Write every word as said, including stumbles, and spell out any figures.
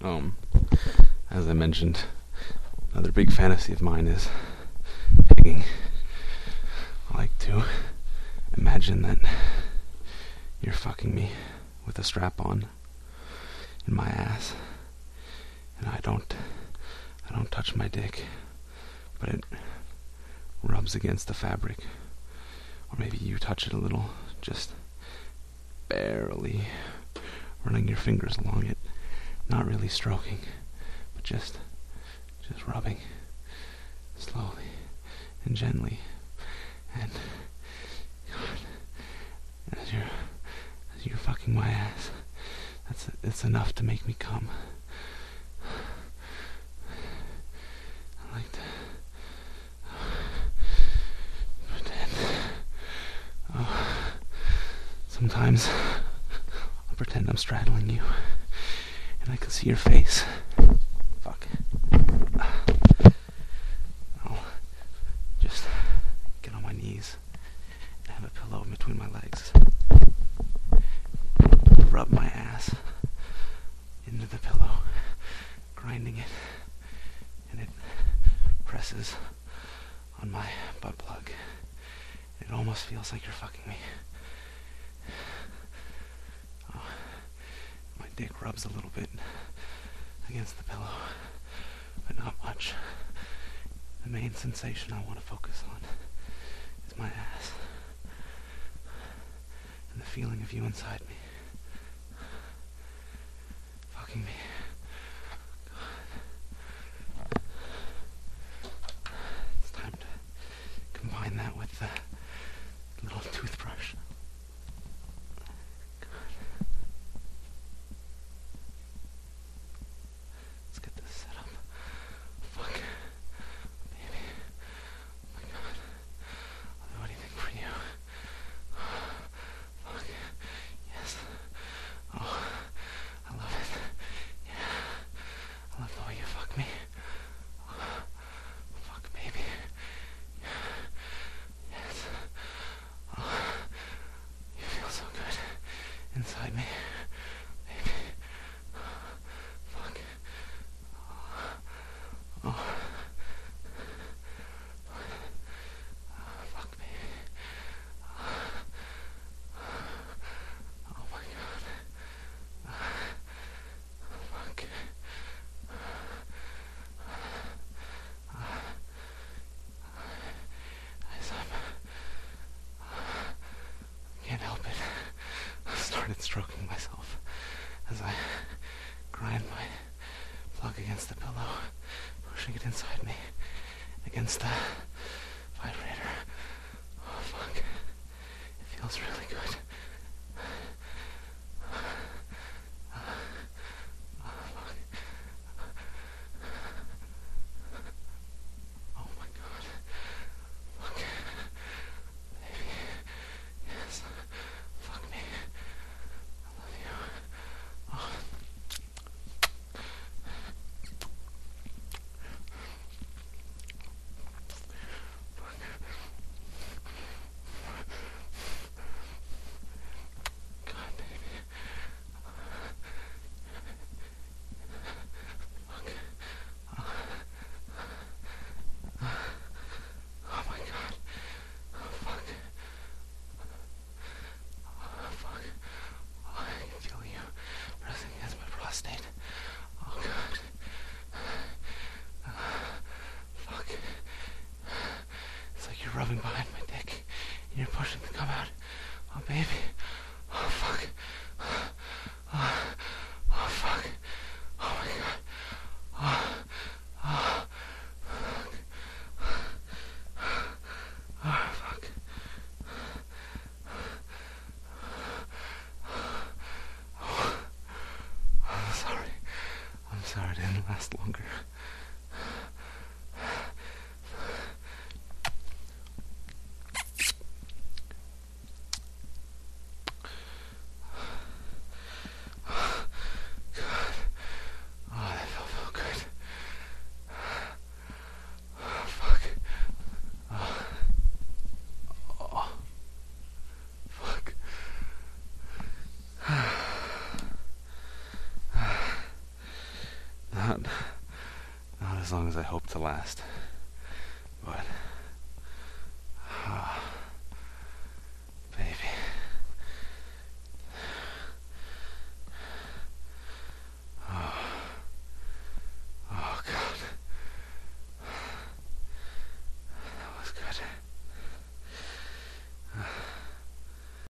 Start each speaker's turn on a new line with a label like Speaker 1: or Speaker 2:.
Speaker 1: Um, as I mentioned, another big fantasy of mine is pegging. I like to imagine that you're fucking me with a strap on in my ass, and I don't, I don't touch my dick, but it rubs against the fabric, or maybe you touch it a little, just barely running your fingers along it, not really stroking, but just, just rubbing slowly and gently, and God, as you're, as you're fucking my ass, that's it's enough to make me come. I like to pretend. Oh, sometimes I'll pretend I'm straddling you, and I can see your face. Fuck. I'll just get on my knees and have a pillow between my legs. Rub my ass into the pillow, grinding it, and it presses on my butt plug. It almost feels like you're fucking me. Oh, my dick rubs a little bit against the pillow, but not much. The main sensation I want to focus on is my ass and the feeling of you inside me. Fucking me. God. It's time to combine that with the little toothbrush. God. Let's get this set up. Fuck. Baby. Oh my God. I'll do anything for you. Fuck. Yes. Oh. I love it. Yeah. I love the way you fuck me. Oh, fuck, baby. Yes. Oh, you feel so good inside me. Baby. Fuck. Oh. Oh. Fuck, baby. Oh my God. Fuck. As I'm, can't help it. I started stroking myself as I grind my plug against the pillow, pushing it inside me against the vibrator. Oh fuck. It feels really good. Oh my God. Fuck. Baby. Yes. Fuck me. I love you. Oh. Fuck. God, baby. Fuck. Oh. Oh my God. Oh, fuck. Oh, fuck. Oh, I can feel you pressing against my prostate. Oh, God. Uh, fuck. It's like you're rubbing behind my dick and you're pushing the cum out. Oh, baby. Oh, fuck. Oh, oh fuck. Oh, my God. Oh, oh. Fuck. Oh, fuck. Oh, I'm sorry. I'm sorry it didn't last longer. God. Oh, that felt so good. Oh, fuck. Oh. Oh. Fuck. not, not as long as I hope to last. But